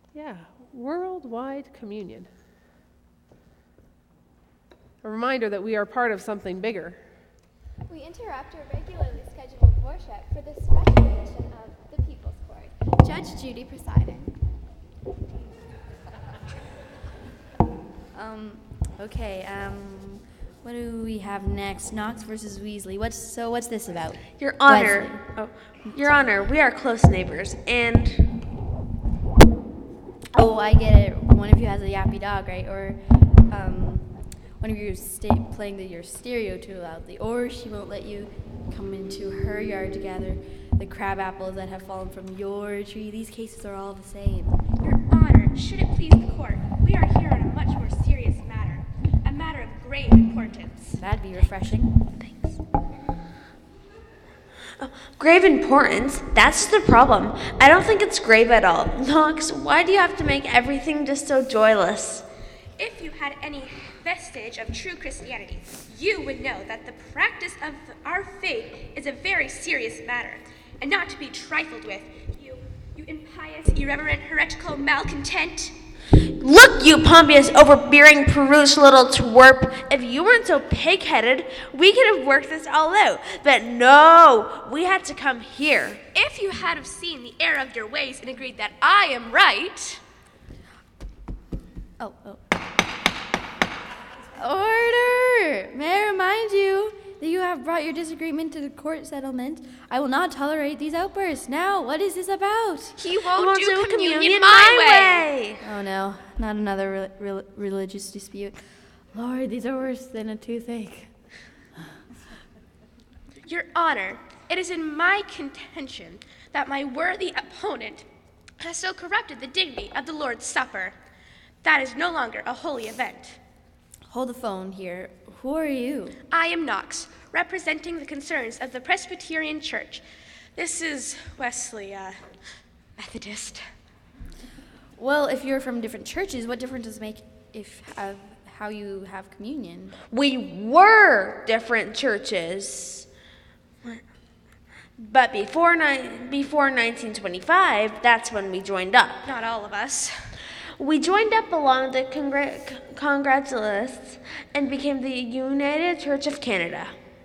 Yeah, worldwide communion. A reminder that we are part of something bigger. We interrupt our regularly scheduled worship for this special edition of the People's Court. Judge Judy presiding. Okay, what do we have next? Knox versus Weasley. What's this about? Your Honor. Your Honor, we are close neighbors, and... Oh, I get it. One of you has a yappy dog, right? Or, one of you is playing your stereo too loudly. Or she won't let you come into her yard to gather the crab apples that have fallen from your tree. These cases are all the same. Your Honor, should it please the court, we are here on a much more serious matter. A matter of grave importance. That'd be refreshing. Thanks. Grave importance? That's the problem. I don't think it's grave at all. Knox, why do you have to make everything just so joyless? If you had any vestige of true Christianity, you would know that the practice of our faith is a very serious matter, and not to be trifled with. You impious, irreverent, heretical malcontent. Look, you pompous, overbearing, peruse little twerp. If you weren't so pig-headed, we could have worked this all out. But no, we had to come here. If you had have seen the error of your ways and agreed that I am right... Oh. Order! May I remind you that you have brought your disagreement to the court settlement. I will not tolerate these outbursts. Now, what is this about? He won't do communion my way. Oh no, not another religious dispute. Lord, these are worse than a toothache. Your Honor, it is in my contention that my worthy opponent has so corrupted the dignity of the Lord's Supper. That is no longer a holy event. Hold the phone here. Who are you? I am Knox, representing the concerns of the Presbyterian Church. This is Wesley, Methodist. Well, if you're from different churches, what difference does it make how you have communion? We were different churches. But before 1925, that's when we joined up. Not all of us. We joined up along the Congratularists and became the United Church of Canada.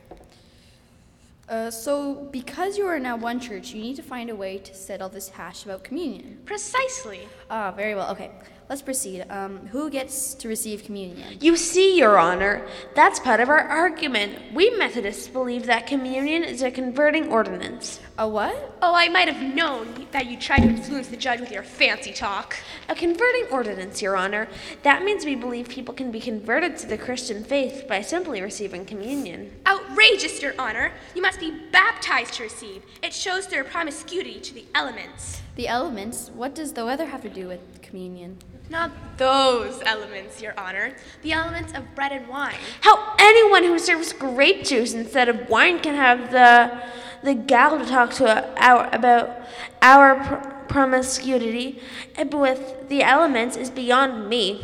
So because you are now one church, you need to find a way to settle this hash about communion. Precisely. Very well. Okay, let's proceed. Who gets to receive communion? You see, Your Honor, that's part of our argument. We Methodists believe that communion is a converting ordinance. A what? Oh, I might have known that you tried to influence the judge with your fancy talk. A converting ordinance, Your Honor. That means we believe people can be converted to the Christian faith by simply receiving communion. Outrageous, Your Honor. You must be baptized to receive. It shows their promiscuity to the elements. The elements? What does the weather have to do with communion? Not those elements, Your Honor. The elements of bread and wine. How anyone who serves grape juice instead of wine can have the gall to talk to about our promiscuity with the elements is beyond me.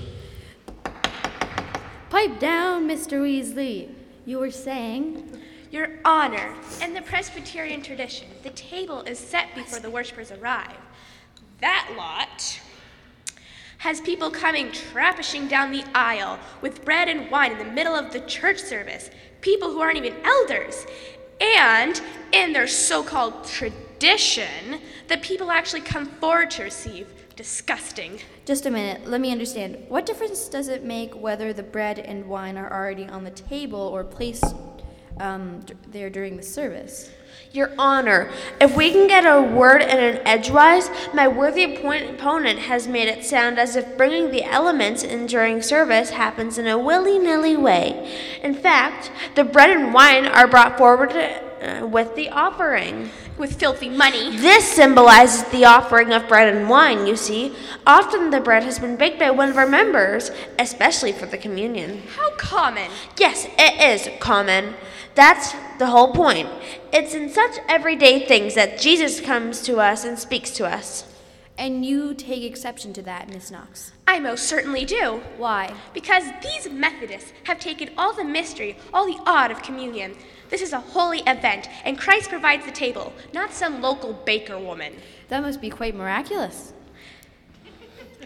Pipe down, Mr. Weasley. You were saying... Your Honor, in the Presbyterian tradition, the table is set before the worshipers arrive. That lot has people coming tramping down the aisle with bread and wine in the middle of the church service, people who aren't even elders. And in their so-called tradition, the people actually come forward to receive. Disgusting. Just a minute, let me understand. What difference does it make whether the bread and wine are already on the table or placed there during the service? Your Honor, if we can get a word in an edgewise, my worthy opponent has made it sound as if bringing the elements in during service happens in a willy-nilly way. In fact, the bread and wine are brought forward with the offering. With filthy money. This symbolizes the offering of bread and wine, you see. Often the bread has been baked by one of our members, especially for the communion. How common. Yes, it is common. That's the whole point. It's in such everyday things that Jesus comes to us and speaks to us. And you take exception to that, Miss Knox. I most certainly do. Why? Because these Methodists have taken all the mystery, all the odd of communion. This is a holy event, and Christ provides the table, not some local baker woman. That must be quite miraculous.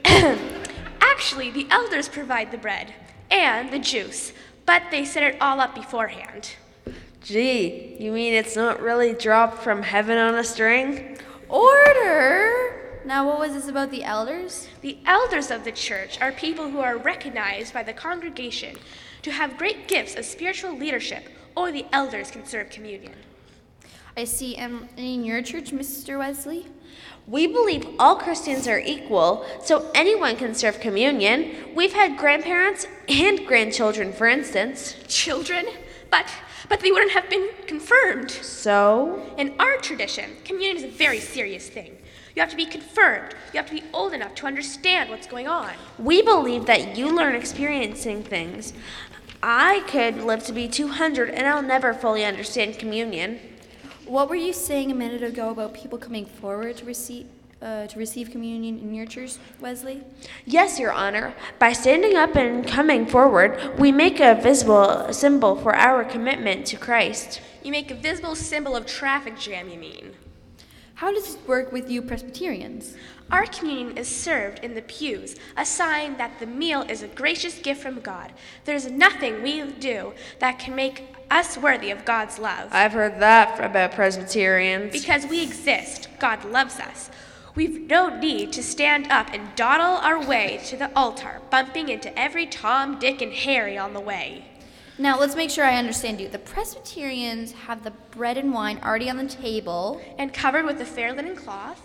Actually, the elders provide the bread and the juice, but they set it all up beforehand. Gee, you mean it's not really dropped from heaven on a string? Order! Now, what was this about the elders? The elders of the church are people who are recognized by the congregation to have great gifts of spiritual leadership, or the elders can serve communion. I see. And in your church, Mr. Wesley? We believe all Christians are equal, so anyone can serve communion. We've had grandparents and grandchildren, for instance. Children? But they wouldn't have been confirmed. So? In our tradition, communion is a very serious thing. You have to be confirmed. You have to be old enough to understand what's going on. We believe that you learn experiencing things. I could live to be 200 and I'll never fully understand communion. What were you saying a minute ago about people coming forward to receive communion in your church, Wesley? Yes, Your Honor. By standing up and coming forward, we make a visible symbol for our commitment to Christ. You make a visible symbol of traffic jam, you mean? How does this work with you Presbyterians? Our communion is served in the pews, a sign that the meal is a gracious gift from God. There's nothing we do that can make us worthy of God's love. I've heard that about Presbyterians. Because we exist, God loves us. We've no need to stand up and dawdle our way to the altar, bumping into every Tom, Dick, and Harry on the way. Now, let's make sure I understand you. The Presbyterians have the bread and wine already on the table. And covered with a fair linen cloth.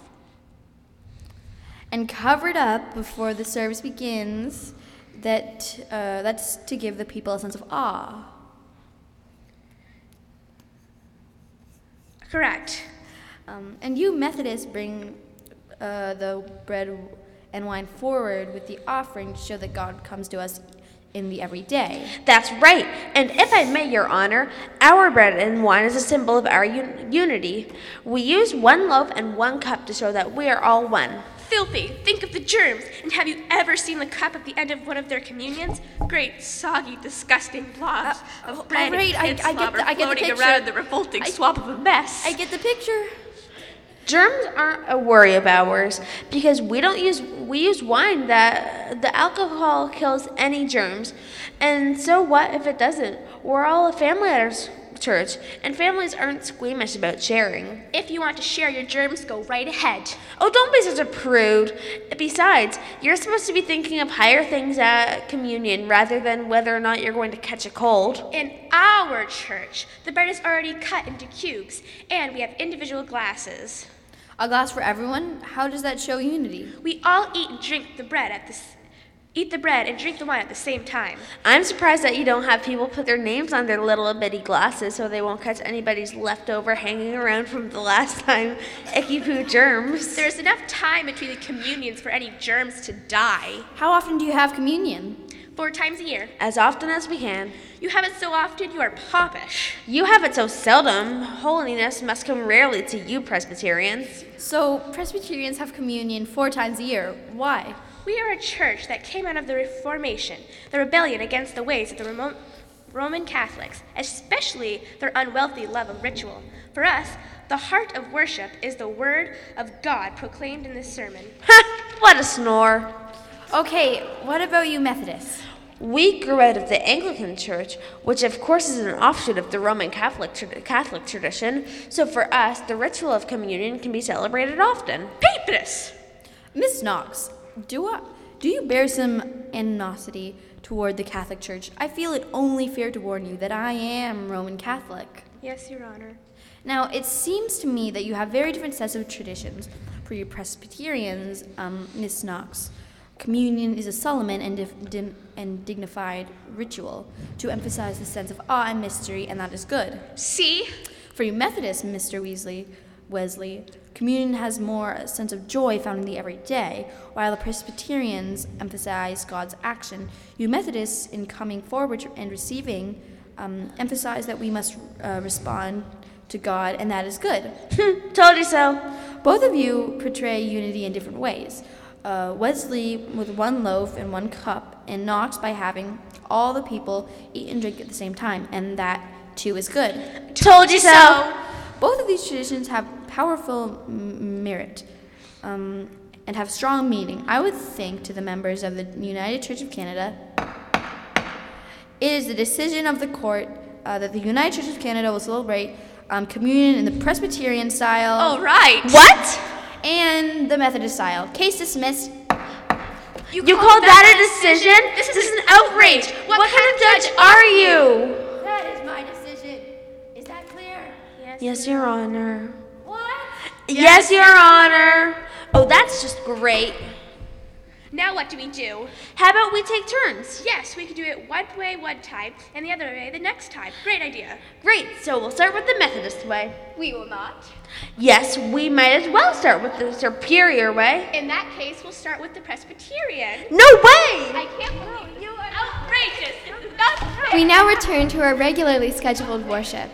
And covered up before the service begins. That's to give the people a sense of awe. Correct. And you Methodists bring the bread and wine forward with the offering to show that God comes to us in the everyday. That's right. And if I may, Your Honor, our bread and wine is a symbol of our unity. We use one loaf and one cup to show that we are all one. Filthy. Think of the germs. And have you ever seen the cup at the end of one of their communions? Great, soggy, disgusting blobs of bread right, and pig slobber I get the floating picture. around the revolting swamp of a mess. I get the picture. Germs aren't a worry of ours because we use wine that the alcohol kills any germs. And so what if it doesn't? We're all a family at our church, and families aren't squeamish about sharing. If you want to share your germs, go right ahead. Oh, don't be such a prude. Besides, you're supposed to be thinking of higher things at communion rather than whether or not you're going to catch a cold. In our church, the bread is already cut into cubes, and we have individual glasses. A glass for everyone? How does that show unity? We all eat and drink the bread eat the bread and drink the wine at the same time. I'm surprised that you don't have people put their names on their little bitty glasses so they won't catch anybody's leftover hanging around from the last time icky poo germs. There's enough time between the communions for any germs to die. How often do you have communion? 4 times a year. As often as we can. You have it so often, you are popish. You have it so seldom. Holiness must come rarely to you Presbyterians. So, Presbyterians have communion 4 times a year. Why? We are a church that came out of the Reformation, the rebellion against the ways of the Roman Catholics, especially their unwealthy love of ritual. For us, the heart of worship is the word of God proclaimed in this sermon. Ha! What a snore. Okay, what about you Methodists? We grew out of the Anglican Church, which of course is an offshoot of the Roman Catholic tradition, so for us, the ritual of communion can be celebrated often. Papists! Miss Knox, do you bear some animosity toward the Catholic Church? I feel it only fair to warn you that I am Roman Catholic. Yes, Your Honor. Now, it seems to me that you have very different sets of traditions. For you Presbyterians, Miss Knox, communion is a solemn and dignified ritual to emphasize the sense of awe and mystery, and that is good. See? For you Methodists, Mr. Wesley, communion has more a sense of joy found in the everyday, while the Presbyterians emphasize God's action. You Methodists, in coming forward and receiving, emphasize that we must respond to God, and that is good. Told you so. Both of you portray unity in different ways. Wesley with 1 loaf and 1 cup, and Knox by having all the people eat and drink at the same time, and that too is good. Told you so. Both of these traditions have powerful merit, and and have strong meaning. I would think to the members of the United Church of Canada, it is the decision of the court that the United Church of Canada will celebrate communion in the Presbyterian style. All right. What? And the Methodist style. Case dismissed. You call that a decision? This is an outrage. What kind of judge are you? That is my decision. Is that clear? Yes, Your Honor. What? Yes, Your Honor. Oh, that's just great. Now what do we do? How about we take turns? Yes, we could do it one way one time and the other way the next time. Great idea. Great, so we'll start with the Methodist way. We will not. Yes, we might as well start with the superior way. In that case, we'll start with the Presbyterian. No way! I can't believe you are outrageous. It's not right. We now return to our regularly scheduled worship.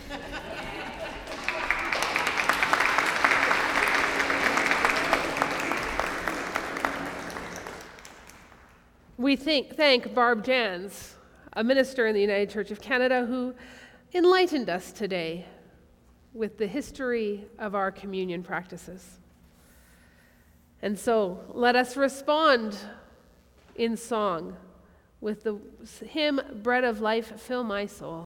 We thank Barb Jans, a minister in the United Church of Canada, who enlightened us today with the history of our communion practices. And so let us respond in song with the hymn, Bread of Life, Fill My Soul.